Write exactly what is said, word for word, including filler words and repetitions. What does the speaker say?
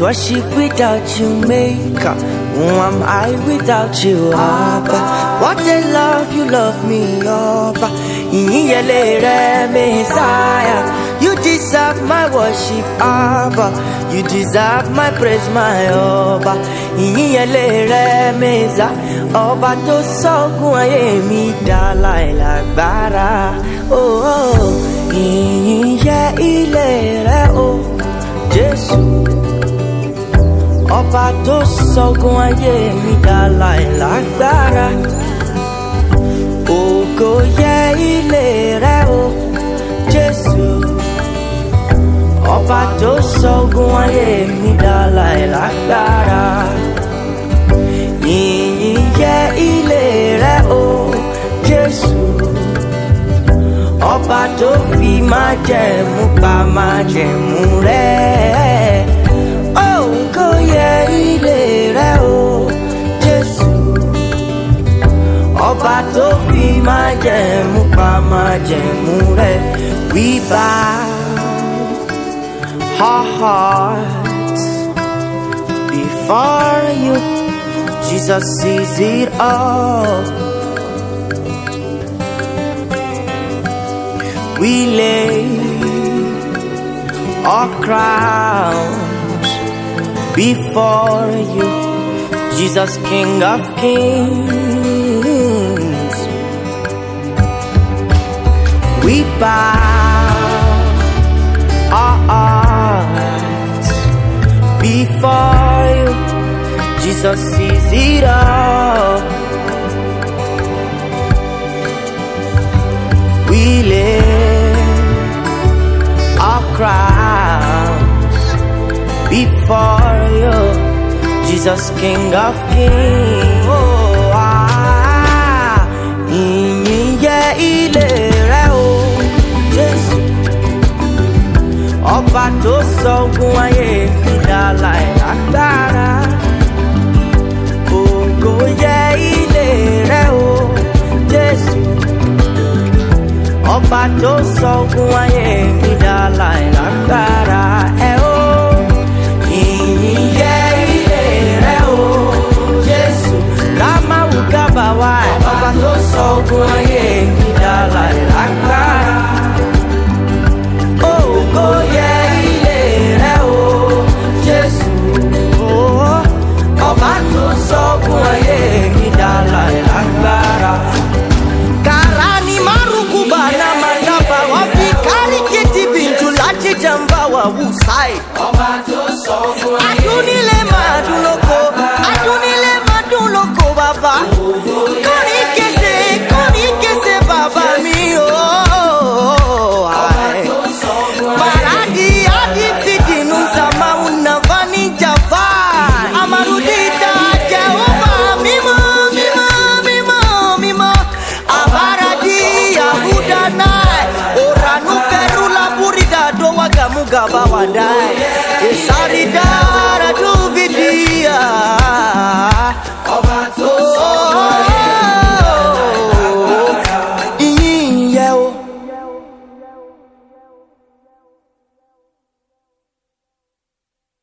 worship without you, Maker. Who am I without you, Abba? What a love you love me, Abba. Messiah. You deserve my worship, Abba. You deserve my praise, my Abba. Messiah. Ọba tó sọ́gun ayé mi dá láìlágbára. Oh, oh. Ìyìn yẹ ilé rẹ o, Jésù. Ọba tó sọ́gun ayé mi dá láìlágbára. Ògo yẹ ilé rẹ o, Jésù. Ọba tó sọ́gun ayé mi dá láìlágbára. Ìyìn yẹ ilé rẹ o, Jésù. Ọba tó fi májẹ̀mú pa májẹ̀mú rẹ̀. Ògo yẹ ilé rẹ o, Jésù. Ọba tó fi májẹ̀mú pa májẹ̀mú rẹ̀. We bow our hearts before you. Jesus sees it all. We lay our crowns before you, Jesus, King of Kings. We bow our hearts before you, Jesus sees it all. We lay our crowns before you, Jesus, King of Kings. Oh, ah, ìyìn yẹ ilé rẹ o, Jésù. Ọba tó sọ́gun ayé mi dá láìlágbára. Ògo yẹ ilé rẹ o, Jésù. Ọba tó sọ́gun ayé